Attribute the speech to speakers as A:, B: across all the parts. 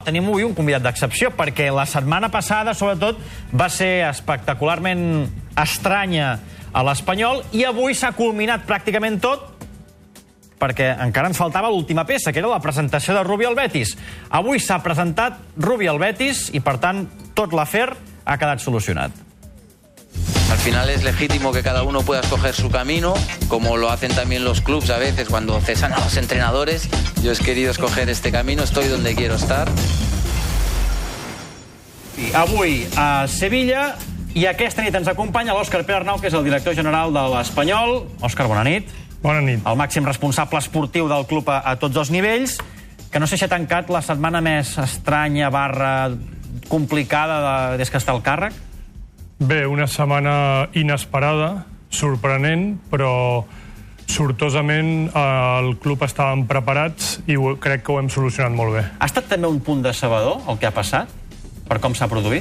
A: tenim avui un convidat d'excepció, perquè la setmana passada, sobretot, va ser espectacularment estranya a l'Espanyol i avui s'ha culminat pràcticament tot perquè encara ens faltava l'última peça, que era la presentació de Rubi al Betis. Avui s'ha presentat Rubi al Betis i, per tant, tot l'afer ha quedat solucionat.
B: Al final es legítimo que cada uno pueda escoger su camino, como lo hacen también los clubs a veces cuando cesan a los entrenadores. Yo he querido escoger este camino, estoy donde quiero estar.
A: Avui a Sevilla i aquesta nit ens acompanya l'Òscar Pere Arnau, que és el director general de l'Espanyol. Òscar, bona nit.
C: Bona nit.
A: El màxim responsable esportiu del club a tots els nivells, que no sé si ha tancat la setmana més estranya / complicada des que està al càrrec.
C: Bé, una setmana inesperada, sorprenent, però sortosament el club estàvem preparats i crec que ho hem solucionat molt bé.
A: Ha estat també un punt decebedor el que ha passat, per com s'ha produït?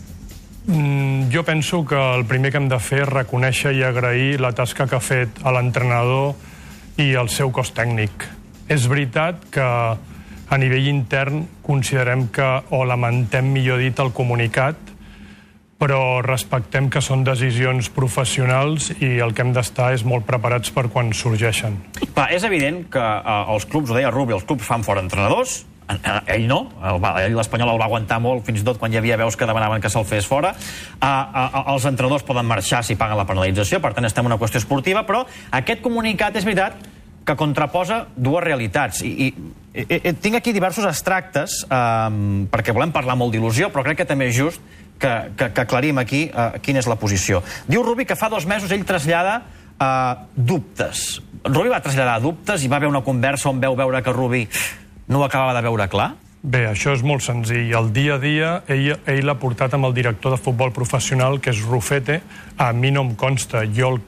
C: Jo penso que el primer que hem de fer és reconèixer i agrair la tasca que ha fet l'entrenador i el seu cos tècnic. És veritat que a nivell intern considerem que, o lamentem millor dit, el comunicat, però respectem que són decisions professionals i el que hem d'estar és molt preparats per quan sorgeixen.
A: Clar, és evident que els clubs, ho deia Rubi, els clubs fan fora entrenadors. Ell no, ell l'Espanyol el va aguantar molt, fins i tot quan hi havia veus que demanaven que se'l fes fora. Els entrenadors poden marxar si paguen la penalització, per tant estem en una qüestió esportiva, però aquest comunicat és veritat que contraposa dues realitats. I tinc aquí diversos extractes, perquè volem parlar molt d'il·lusió, però crec que també és just que aclarim aquí quina és la posició. Diu Rubi que fa 2 mesos ell trasllada dubtes. Rubi va traslladar dubtes i va haver una conversa on veu veure que Rubi no ho acabava de veure clar?
C: Bé, això és molt senzill. El dia a dia ell l'ha portat amb el director de futbol professional, que és Rufete. A mi no em consta. Jo el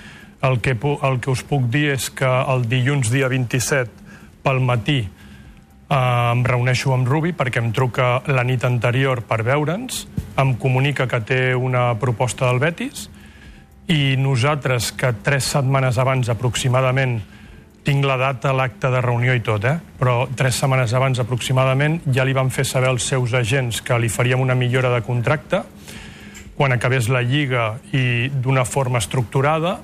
C: que us puc dir és que el dilluns dia 27 pel matí em reuneixo amb Rubi perquè em truca la nit anterior per veure'ns, em comunica que té una proposta del Betis i nosaltres, que 3 setmanes abans aproximadament, tinc la data, l'acte de reunió i tot, però 3 setmanes abans aproximadament ja li van fer saber als seus agents que li faríem una millora de contracte quan acabés la Lliga i d'una forma estructurada.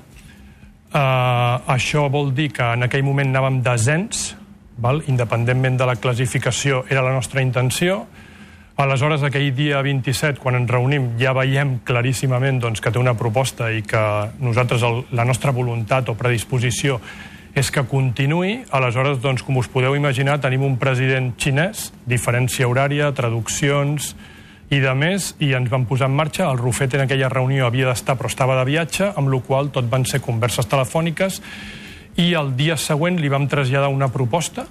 C: Això vol dir que en aquell moment anàvem descens, independentment de la classificació, era la nostra intenció. Aleshores, aquell dia 27, quan ens reunim, ja veiem claríssimament que té una proposta i que nosaltres, la nostra voluntat o predisposició és que continuï. Aleshores, com us podeu imaginar, tenim un president xinès, diferència horària, traduccions i de més, i ens vam posar en marxa. El Rufet en aquella reunió havia d'estar, però estava de viatge, amb la qual tot van ser converses telefòniques, i el dia següent li vam traslladar una proposta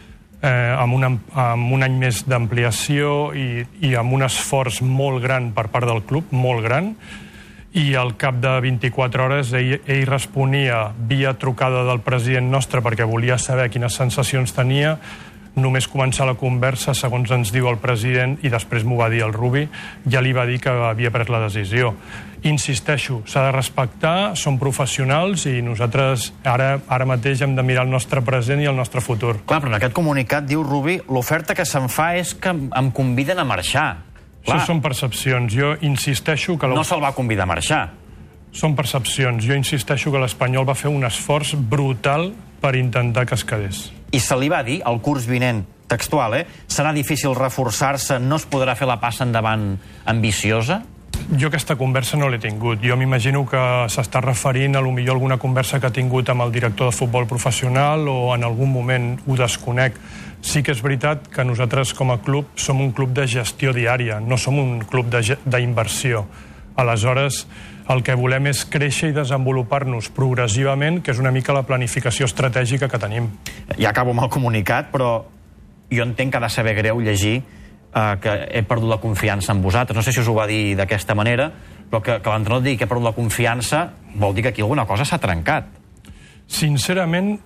C: amb un any més d'ampliació i amb un esforç molt gran per part del club, molt gran, i al cap de 24 hores ell responia via trucada del president nostre perquè volia saber quines sensacions tenia. Només començar la conversa, segons ens diu el president, i després m'ho va dir el Rubi, ja li va dir que havia pres la decisió. Insisteixo, s'ha de respectar, som professionals i nosaltres ara mateix hem de mirar el nostre present i el nostre futur.
A: Clar, però en aquest comunicat, diu Rubi, l'oferta que se'm fa és que em conviden a marxar.
C: Això són percepcions. Jo insisteixo que...
A: No se'l va convidar a marxar.
C: Són percepcions. Jo insisteixo que l'Espanyol va fer un esforç brutal per intentar que es quedés.
A: I se li va dir, el curs vinent, textual, serà difícil reforçar-se, no es podrà fer la passa endavant ambiciosa?
C: Jo aquesta conversa no l'he tingut. Jo m'imagino que s'està referint a millor alguna conversa que ha tingut amb el director de futbol professional o en algun moment ho desconec. Sí que és veritat que nosaltres com a club som un club de gestió diària, no som un club d'inversió. Aleshores, el que volem és créixer i desenvolupar-nos progressivament, que és una mica la planificació estratègica que tenim.
A: Ja acabo amb el comunicat, però jo entenc que ha de saber greu llegir que he perdut la confiança en vosaltres. No sé si us ho va dir d'aquesta manera, però que l'entrenador digui que he perdut la confiança vol dir que aquí alguna cosa s'ha trencat.
C: Sincerament,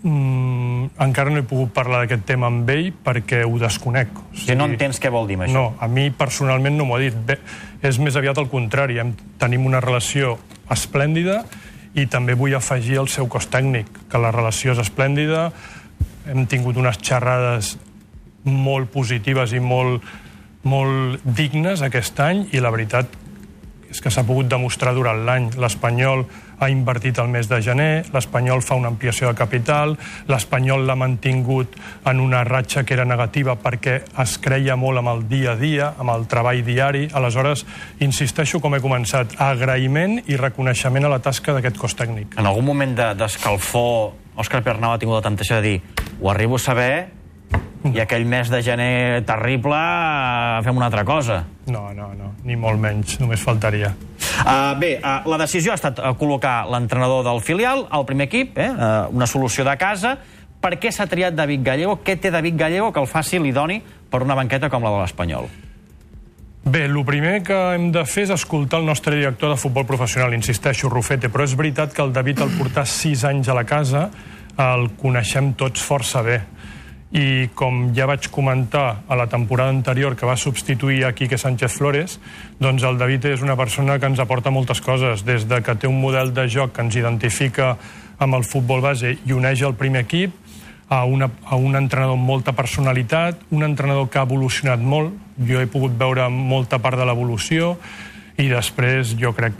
C: encara no he pogut parlar d'aquest tema amb ell perquè ho desconec.
A: Si no entens què vol dir això?
C: No, a mi personalment no m'ho ha dit. Bé, és més aviat el contrari. Tenim una relació esplèndida i també vull afegir el seu cos tècnic, que la relació és esplèndida. Hem tingut unes xerrades molt positives i molt dignes aquest any, i la veritat és que s'ha pogut demostrar durant l'any. L'Espanyol ha invertit el mes de gener, l'Espanyol fa una ampliació de capital, l'Espanyol l'ha mantingut en una ratxa que era negativa perquè es creia molt amb el dia a dia, amb el treball diari. Aleshores, insisteixo, com he començat, agraïment i reconeixement a la tasca d'aquest cos tècnic.
A: En algun moment d'escalfor, Òscar Pernau ha tingut la temptació de dir ho arribo a saber i aquell mes de gener terrible fem una altra cosa.
C: No, ni molt menys, només faltaria.
A: Bé, la decisió ha estat col·locar l'entrenador del filial al primer equip, una solució de casa. Per què s'ha triat David Gallego? Què té David Gallego que el faci l'idoni per una banqueta com la de l'Espanyol?
C: Bé, el primer que hem de fer és escoltar el nostre director de futbol professional, insisteixo, Rufete, però és veritat que el David, al portar 6 anys a la casa, el coneixem tots força bé. I com ja vaig comentar a la temporada anterior, que va substituir a Quique Sánchez Flores, doncs el David és una persona que ens aporta moltes coses, des de que té un model de joc que ens identifica amb el futbol base i uneix el primer equip, a un entrenador amb molta personalitat, un entrenador que ha evolucionat molt. Jo he pogut veure molta part de l'evolució, i després jo crec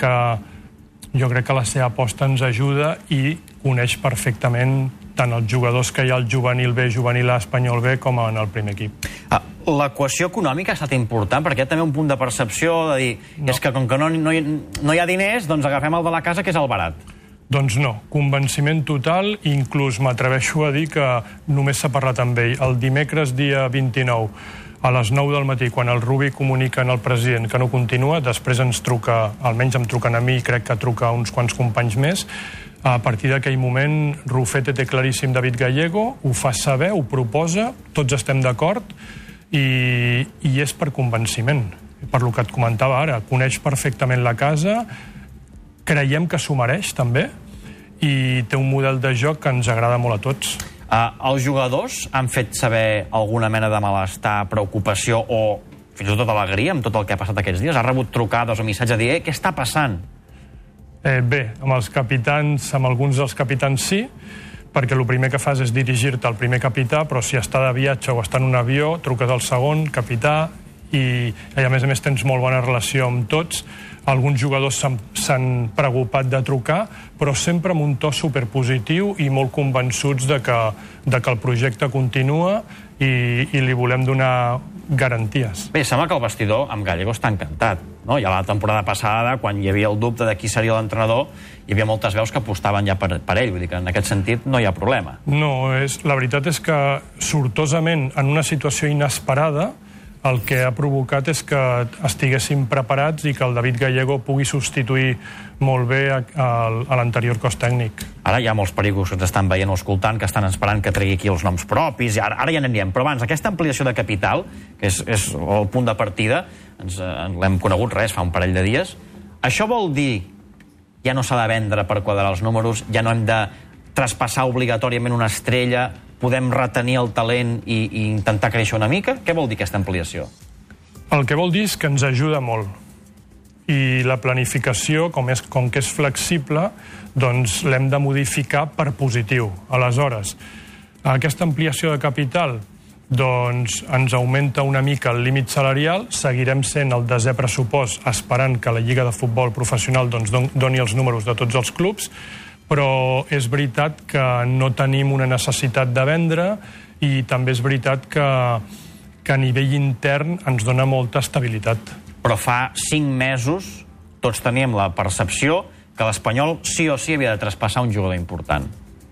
C: que la seva aposta ens ajuda i coneix perfectament tant els jugadors que hi ha al juvenil B, juvenil A, espanyol B, com en el primer equip.
A: L'equació econòmica ha estat important, perquè hi ha també un punt de percepció de dir, és que com que no hi ha diners, doncs agafem el de la casa, que és el barat.
C: Doncs no, convenciment total, inclús m'atreveixo a dir que només s'ha parlat amb ell. El dimecres, dia 29, a les 9 del matí, quan el Rubi comunica al president que no continua, després ens truca, almenys em truquen a mi, i crec que truca a uns quants companys més. A partir d'aquell moment, Rufete té claríssim David Gallego, ho fa saber, ho proposa, tots estem d'acord, i és per convenciment. Per lo que et comentava ara, coneix perfectament la casa, creiem que s'ho mereix, també, i té un model de joc que ens agrada molt a tots.
A: Els jugadors han fet saber alguna mena de malestar, preocupació o fins i tot alegria amb tot el que ha passat aquests dies? Ha rebut trucades o missatges de dir, què està passant?
C: Bé, amb els capitans, amb alguns dels capitans sí, perquè el primer que fas és dirigir-te al primer capità, però si està de viatge o està en un avió, truques al segon capità, i a més tens molt bona relació amb tots. Alguns jugadors s'han preocupat de trucar, però sempre amb un to superpositiu i molt convençuts de que el projecte continua i li volem donar garanties.
A: Bé, sembla que el vestidor amb Gallego està encantat, no? Ja la temporada passada, quan hi havia el dubte de qui seria l'entrenador, hi havia moltes veus que apostaven ja per ell, vull dir que en aquest sentit no hi ha problema.
C: No, la veritat és que sortosament, en una situació inesperada, el que ha provocat és que estiguéssim preparats i que el David Gallego pugui substituir molt bé a l'anterior cos tècnic.
A: Ara hi ha molts pericos que ens estan veient o escoltant, que estan esperant que tregui aquí els noms propis, i ara ja n'anirem. Però abans, aquesta ampliació de capital, que és el punt de partida, l'hem conegut fa un parell de dies, això vol dir ja no s'ha de vendre per quadrar els números, ja no hem de traspassar obligatòriament una estrella, podem retenir el talent i intentar créixer una mica? Què vol dir aquesta ampliació?
C: El que vol dir és que ens ajuda molt. I la planificació, com que és flexible, doncs l'hem de modificar per positiu. Aleshores, aquesta ampliació de capital doncs ens augmenta una mica el límit salarial, seguirem sent el 10è pressupost esperant que la Lliga de Futbol Professional doncs doni els números de tots els clubs, però és veritat que no tenim una necessitat de vendre i també és veritat que a nivell intern ens dona molta estabilitat.
A: Però fa 5 mesos tots teníem la percepció que l'Espanyol sí o sí havia de traspassar un jugador important.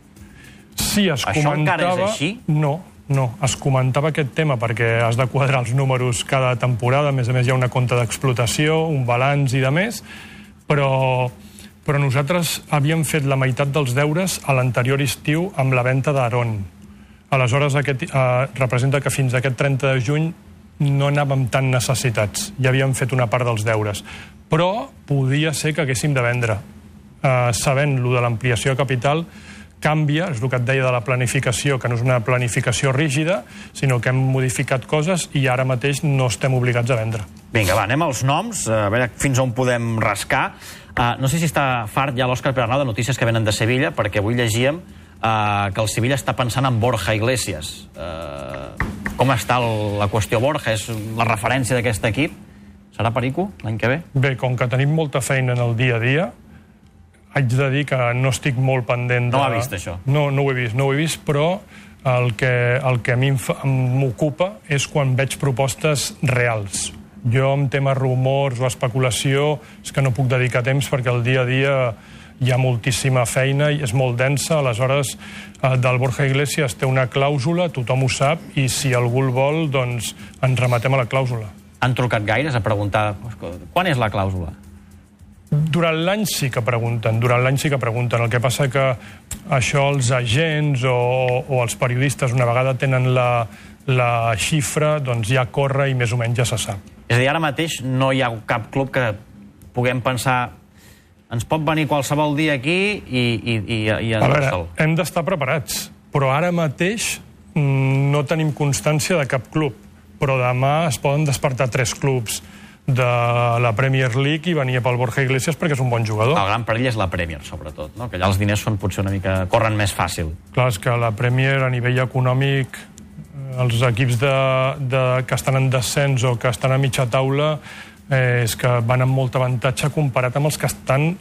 C: Sí, es comentava...
A: Això encara és així?
C: No, es comentava aquest tema perquè has de quadrar els números cada temporada, a més hi ha una compta d'explotació, un balanç i de més, però nosaltres havíem fet la meitat dels deures a l'anterior estiu amb la venda d'Aaron. Aleshores, representa que fins a aquest 30 de juny no anàvem tan necessitats. Ja havíem fet una part dels deures. Però podia ser que haguéssim de vendre. Sabent lo de l'ampliació de capital, canvia, és el que et deia de la planificació, que no és una planificació rígida, sinó que hem modificat coses i ara mateix no estem obligats a vendre.
A: Vinga, va, anem als noms, a veure fins on podem rascar. No sé si està fart ja l'Òscar Pernau de notícies que venen de Sevilla, perquè avui llegíem que el Sevilla està pensant en Borja Iglesias. Com està la qüestió Borja? És la referència d'aquest equip? Serà perico l'any que ve?
C: Bé, com que tenim molta feina en el dia a dia, haig de dir que no estic molt pendent de...
A: No ho ha vist, això?
C: No ho he vist, però el que a mi m'ocupa és quan veig propostes reals. Jo, en temes rumors o especulació, és que no puc dedicar temps perquè el dia a dia hi ha moltíssima feina i és molt densa. Aleshores, del Borja Iglesias té una clàusula, tothom ho sap, i si algú el vol, doncs ens rematem a la clàusula.
A: Han trucat gaires a preguntar quan és la clàusula?
C: Durant l'any sí que pregunten, El que passa que això els agents o els periodistes, una vegada tenen la xifra, doncs ja corre i més o menys ja se sap.
A: És a dir, ara mateix no hi ha cap club que puguem pensar ens pot venir qualsevol dia aquí i
C: a veure, hem d'estar preparats, però ara mateix no tenim constància de cap club, però demà es poden despertar 3 clubs de la Premier League i venia pel Borja Iglesias perquè és un bon jugador.
A: El gran perill és la Premier, sobretot, no? Que allà els diners són potser una mica... corren més fàcil.
C: Clar, és que la Premier, a nivell econòmic, els equips que estan en descens o que estan a mitja taula és que van amb molt avantatge comparat amb els que estan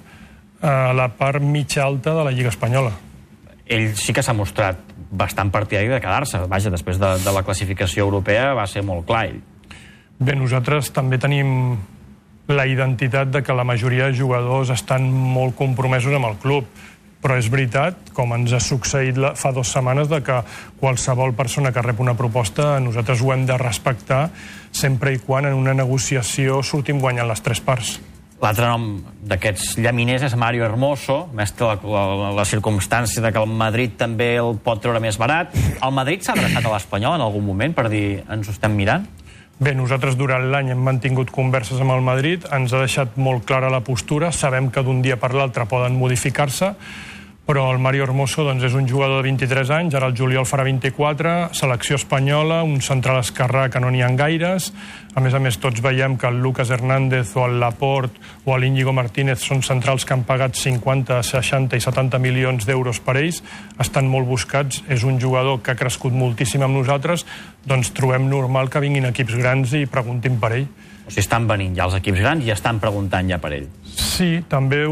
C: a la part mitja alta de la Lliga Espanyola.
A: Ell sí que s'ha mostrat bastant partidari de quedar-se. Vaja, després de la classificació europea va ser molt clar ell.
C: Bé, nosaltres també tenim la identitat de que la majoria de jugadors estan molt compromesos amb el club, però és veritat, com ens ha succeït fa 2 setmanes, de que qualsevol persona que rep una proposta nosaltres ho hem de respectar sempre i quan en una negociació sortim guanyant les 3 parts.
A: L'altre nom d'aquests llaminers és Mario Hermoso, més té la circumstància de que el Madrid també el pot treure més barat. El Madrid s'ha adreçat a l'Espanyol en algun moment per dir ens ho estem mirant?
C: Bé, nosaltres durant l'any hem mantingut converses amb el Madrid, ens ha deixat molt clara la postura, sabem que d'un dia per l'altre poden modificar-se, però el Mario Hermoso doncs, és un jugador de 23 anys, ara el juliol farà 24, selecció espanyola, un central esquerrà que no n'hi ha gaires. A més, tots veiem que el Lucas Hernández o el Laporte o l'Íñigo Martínez són centrals que han pagat 50, 60 i 70 milions d'euros per ells, estan molt buscats, és un jugador que ha crescut moltíssim amb nosaltres, doncs trobem normal que vinguin equips grans i preguntin per ell.
A: O sigui, estan venint ja els equips grans i estan preguntant ja per ell.
C: Sí,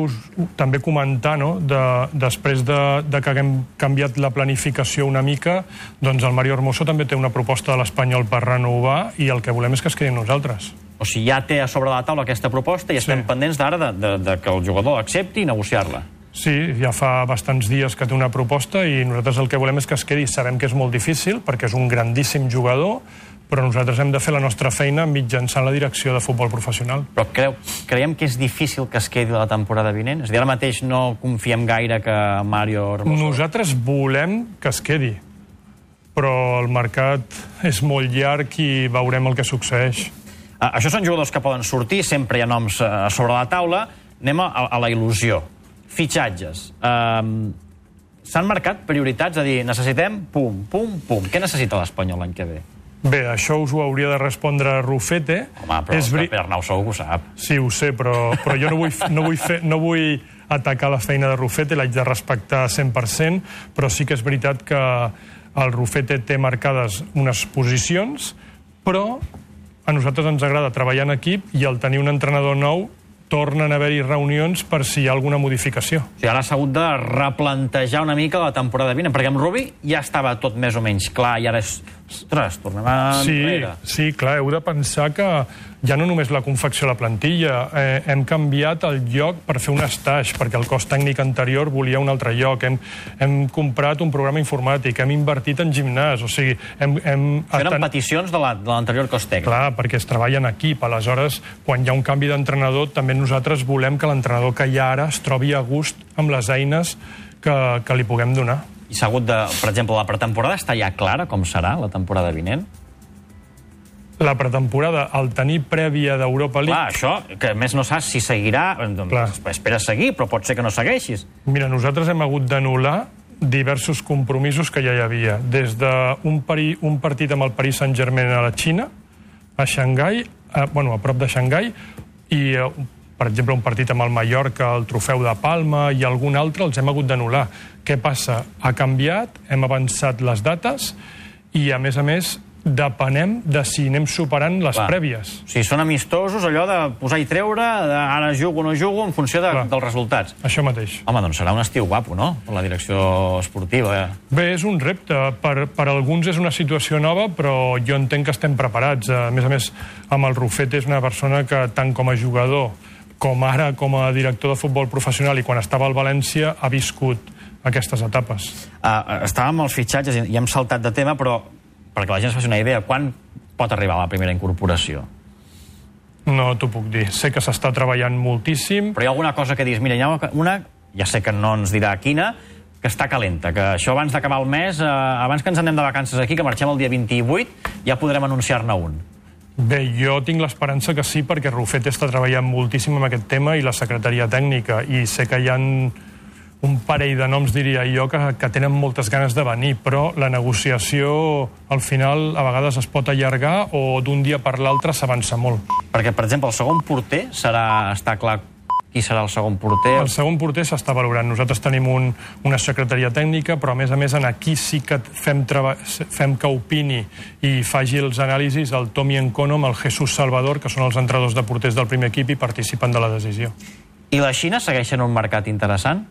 C: també comentar, no?, després de que haguem canviat la planificació una mica, doncs el Mario Hermoso també té una proposta de l'Espanyol per renovar i el que volem és que es quedi amb nosaltres.
A: O sigui, ja té a sobre la taula aquesta proposta i estem pendents d'ara de que el jugador accepti i negociar-la.
C: Sí, ja fa bastants dies que té una proposta i nosaltres el que volem és que es quedi. Sabem que és molt difícil perquè és un grandíssim jugador, però nosaltres hem de fer la nostra feina mitjançant la direcció de futbol professional.
A: Però creiem que és difícil que es quedi la temporada vinent? És a dir, ara mateix no confiem gaire que Mario Hermoso...
C: Nosaltres volem que es quedi, però el mercat és molt llarg i veurem el que succeeix.
A: Això són jugadors que poden sortir, sempre hi ha noms sobre la taula. Anem a la il·lusió. Fitxatges. S'han marcat prioritats, a dir, necessitem pum, pum, pum. Què necessita l'Espanyol l'any que ve?
C: Bé, això us ho hauria de respondre Rufete.
A: Home, però per Arnau segur que ho sap.
C: Sí, ho sé, però jo no vull atacar la feina de Rufete, l'haig de respectar 100%, però sí que és veritat que el Rufete té marcades unes posicions, però a nosaltres ens agrada treballar en equip i al tenir un entrenador nou tornen a haver-hi reunions per si hi ha alguna modificació.
A: O sigui, ara s'ha hagut de replantejar una mica la temporada vinent, perquè amb Rubi ja estava tot més o menys clar i ara és... Ostres, tornem enrere.
C: Sí, clar, heu de pensar que ja no només la confecció de la plantilla, hem canviat el lloc per fer un stage, perquè el cos tècnic anterior volia un altre lloc, hem comprat un programa informàtic, hem invertit en gimnàs, o sigui...
A: Eren peticions de l'anterior cos tècnic.
C: Clar, perquè es treballa en equip, aleshores, quan hi ha un canvi d'entrenador, també nosaltres volem que l'entrenador que hi ha ara es trobi a gust amb les eines que li puguem donar.
A: I s'ha hagut de, per exemple, la pretemporada està ja clara com serà la temporada vinent?
C: La pretemporada, al tenir prèvia d'Europa League...
A: Clar, això, que a més no saps si seguirà, doncs espera seguir, però pot ser que no segueixis.
C: Mira, nosaltres hem hagut d'anul·lar diversos compromisos que ja hi havia, des d'un partit amb el Paris Saint-Germain a la Xina, a Xangai, a prop de Xangai, i per exemple, un partit amb el Mallorca, el Trofeu de Palma i algun altre, els hem hagut d'anul·lar. Què passa? Ha canviat, hem avançat les dates i, a més, depenem de si anem superant les prèvies.
A: O sigui, són amistosos, allò de posar i treure, ara jugo o no jugo, en funció dels resultats.
C: Això mateix.
A: Home, doncs serà un estiu guapo, no?, per la direcció esportiva.
C: Bé, és un repte. Per alguns és una situació nova, però jo entenc que estem preparats. A més, amb el Rufete és una persona que, tant com a jugador, com ara com a director de futbol professional i quan estava al València, ha viscut aquestes etapes.
A: Estàvem als fitxatges i hem saltat de tema, però perquè la gent es faci una idea, quan pot arribar la primera incorporació?
C: No t'ho puc dir. Sé que s'està treballant moltíssim.
A: Però hi ha alguna cosa que diguis, mira, hi ha una, ja sé que no ens dirà quina, que està calenta, que això abans d'acabar el mes, abans que ens anem de vacances aquí, que marxem el dia 28, ja podrem anunciar-ne un.
C: Bé, jo tinc l'esperança que sí, perquè Rufete està treballant moltíssim amb aquest tema i la secretaria tècnica, i sé que hi ha un parell de noms, diria jo, que tenen moltes ganes de venir, però la negociació, al final, a vegades es pot allargar o d'un dia per l'altre s'avança molt.
A: Perquè, per exemple, el segon porter està clar qui serà el segon porter?
C: El segon porter s'està valorant. Nosaltres tenim una secretaria tècnica, però a més aquí sí que fem que opini i faci els anàlisis el Tomi Encono amb el Jesús Salvador, que són els entrenadors de porters del primer equip i participen de la decisió.
A: I la Xina segueix sent un mercat interessant?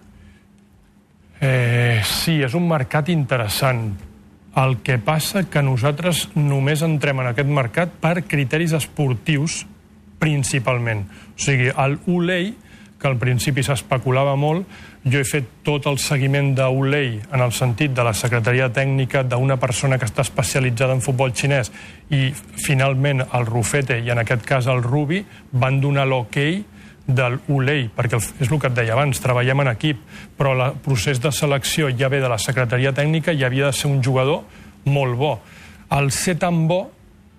C: Sí, és un mercat interessant. El que passa que nosaltres només entrem en aquest mercat per criteris esportius, principalment. O sigui, l'Ulei, que al principi s'especulava molt, jo he fet tot el seguiment d'Ulei en el sentit de la secretaria tècnica d'una persona que està especialitzada en futbol xinès i finalment el Rufete i en aquest cas el Rubi van donar l'ok de l'Ulei, perquè és el que et deia abans, treballem en equip, però el procés de selecció ja ve de la secretaria tècnica i havia de ser un jugador molt bo. El ser tan bo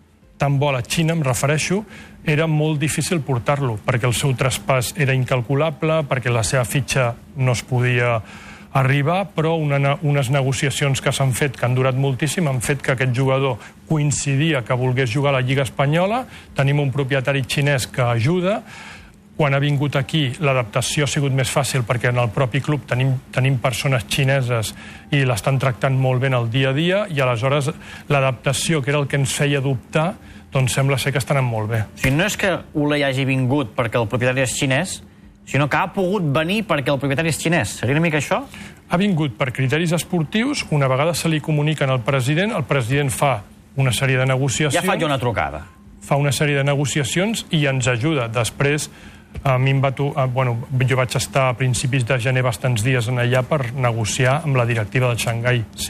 C: a la Xina, em refereixo, era molt difícil portar-lo, perquè el seu traspàs era incalculable, perquè la seva fitxa no es podia arribar, però unes negociacions que s'han fet, que han durat moltíssim, han fet que aquest jugador coincidia que volgués jugar a la Lliga Espanyola, tenim un propietari xinès que ajuda. Quan ha vingut aquí, l'adaptació ha sigut més fàcil perquè en el propi club tenim persones xineses i l'estan tractant molt bé en el dia a dia i aleshores l'adaptació, que era el que ens feia dubtar, doncs sembla ser que estan anant molt bé.
A: O sigui, no és que Ulei hagi vingut perquè el propietari és xinès, sinó que ha pogut venir perquè el propietari és xinès. Seria una mica això?
C: Ha vingut per criteris esportius, una vegada se li comuniquen al president, el president fa una sèrie de negociacions...
A: Ja fa jo una trucada.
C: Fa una sèrie de negociacions i ens ajuda. Després, a mi jo vaig estar a principis de gener bastants dies en allà per negociar amb la directiva de Xangai. Sí.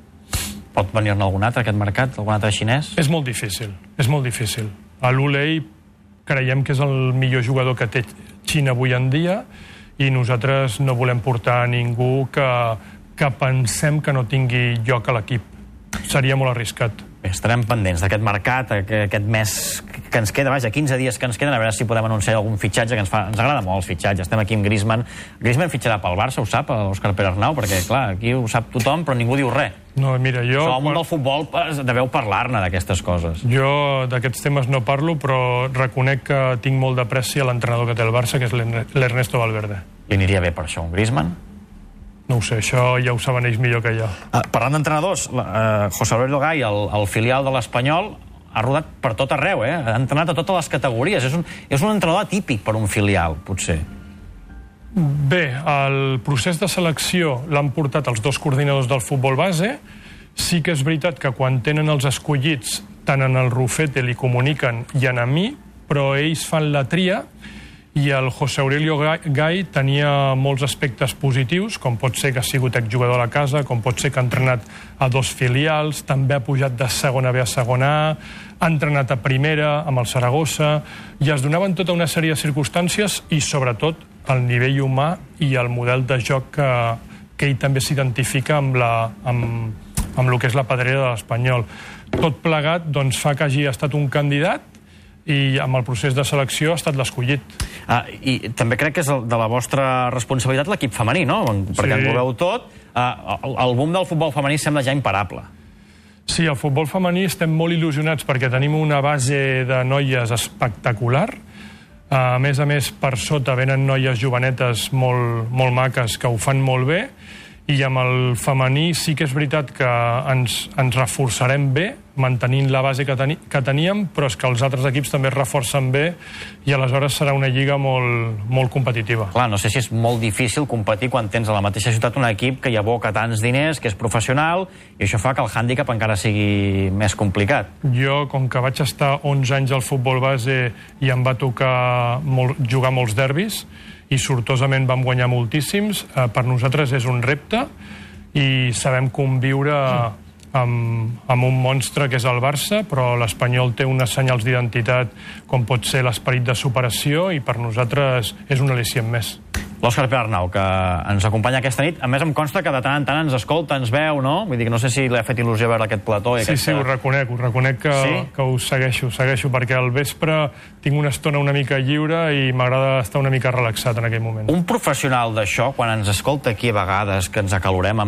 A: Pot venir-ne algun altre, aquest mercat? Algun altre xinès?
C: És molt difícil, és molt difícil. L'Ulei creiem que és el millor jugador que té Xina avui en dia i nosaltres no volem portar a ningú que pensem que no tingui lloc a l'equip. Seria molt arriscat.
A: Bé, estarem pendents d'aquest mercat, aquest mes que ens queda, 15 dies que ens queden, a veure si podem anunciar algun fitxatge, que ens agrada molt els fitxatges. Estem aquí amb Griezmann. Griezmann fitxarà pel Barça, ho sap, l'Òscar Pere Arnau? Perquè, clar, aquí ho sap tothom, però ningú diu res.
C: No, mira, jo...
A: Al món del futbol deveu parlar-ne d'aquestes coses.
C: Jo d'aquests temes no parlo, però reconec que tinc molt d'apreci a l'entrenador que té el Barça, que és l'Ernesto Valverde.
A: Li aniria bé per això, un Griezmann?
C: No ho sé, això ja ho saben ells millor que jo.
A: Parlant d'entrenadors, José Aurelio Gay, el filial de l'Espanyol, ha rodat per tot arreu, ha entrenat a totes les categories. És un entrenador atípic per un filial, potser.
C: Bé, el procés de selecció l'han portat els dos coordinadors del futbol base. Sí que és veritat que quan tenen els escollits, tant en el Rufete li comuniquen i en a mi, però ells fan la tria. I el José Aurelio Gay tenia molts aspectes positius, com pot ser que ha sigut exjugador a la casa, com pot ser que ha entrenat a dos filials, també ha pujat de segona B a segona A, ha entrenat a primera amb el Saragossa, i es donaven tota una sèrie de circumstàncies i, sobretot, el nivell humà i el model de joc que ell també s'identifica amb el que és la pedrera de l'Espanyol. Tot plegat doncs, fa que hagi estat un candidat i amb el procés de selecció ha estat l'escollit.
A: I també crec que és de la vostra responsabilitat l'equip femení, no? Perquè en voleu tot. El boom del futbol femení sembla ja imparable.
C: Sí, el futbol femení estem molt il·lusionats perquè tenim una base de noies espectacular. A més, per sota venen noies jovenetes molt maques que ho fan molt bé, i amb el femení sí que és veritat que ens reforçarem bé, mantenint la base que teníem, però és que els altres equips també es reforcen bé i aleshores serà una lliga molt competitiva.
A: Clar, no sé si és molt difícil competir quan tens a la mateixa ciutat un equip que hi aboca tants diners, que és professional, i això fa que el hàndicap encara sigui més complicat.
C: Jo, com que vaig estar 11 anys al futbol base i em va tocar jugar molts derbis, i sortosament vam guanyar moltíssims, per nosaltres és un repte i sabem conviure amb un monstre que és el Barça, però l'Espanyol té unes senyals d'identitat com pot ser l'esperit de superació i per nosaltres és un al·licient més.
A: L'Òscar Pere-Arnau, que ens acompanya aquesta nit. A més, em consta que de tant en tant ens escolta, ens veu, no? Vull dir que no sé si li ha fet il·lusió veure aquest plató.
C: Sí, ho reconec que us segueixo, perquè al vespre tinc una estona una mica lliure i m'agrada estar una mica relaxat en aquell moment.
A: Un professional d'això, quan ens escolta aquí a vegades, que ens acalorem,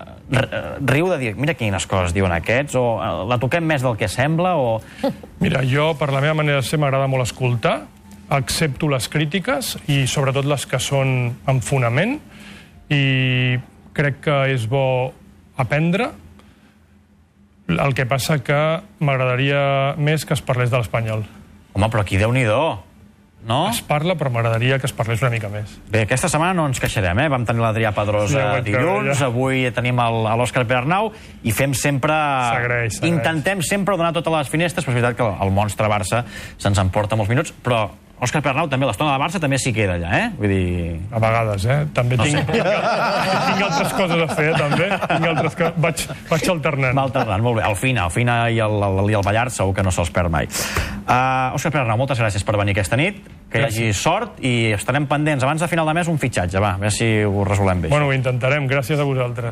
A: riu de dir, mira quines coses diuen aquests, o la toquem més del que sembla, o...
C: Mira, jo, per la meva manera de ser, m'agrada molt escoltar, accepto les crítiques i sobretot les que són amb fonament i crec que és bo aprendre. El que passa que m'agradaria més que es parlés de l'Espanyol.
A: Home, però aquí Déu-n'hi-do, no?
C: Es parla, però m'agradaria que es parlés una mica més.
A: Bé, aquesta setmana no ens queixarem, eh? Vam tenir l'Adrià Pedrosa dilluns, avui tenim l'Òscar Pere-Arnau i fem sempre...
C: S'agraeix.
A: Intentem sempre donar totes les finestres, però és veritat que el monstre Barça se'ns emporta molts minuts, però Òscar Pere-Arnau també, l'estona de Barça també s'hi queda allà, eh? Vull dir...
C: A vegades, eh? També tinc altres coses a fer, també. Vaig alternant.
A: Va alternant, molt bé. El Fina i el Ballart segur que no se'ls perd mai. Òscar Pere-Arnau, moltes gràcies per venir aquesta nit. Que hi hagi sort i estarem pendents abans de final de mes un fitxatge, va, a veure si ho resolem bé.
C: Bueno, ho intentarem. Gràcies a vosaltres.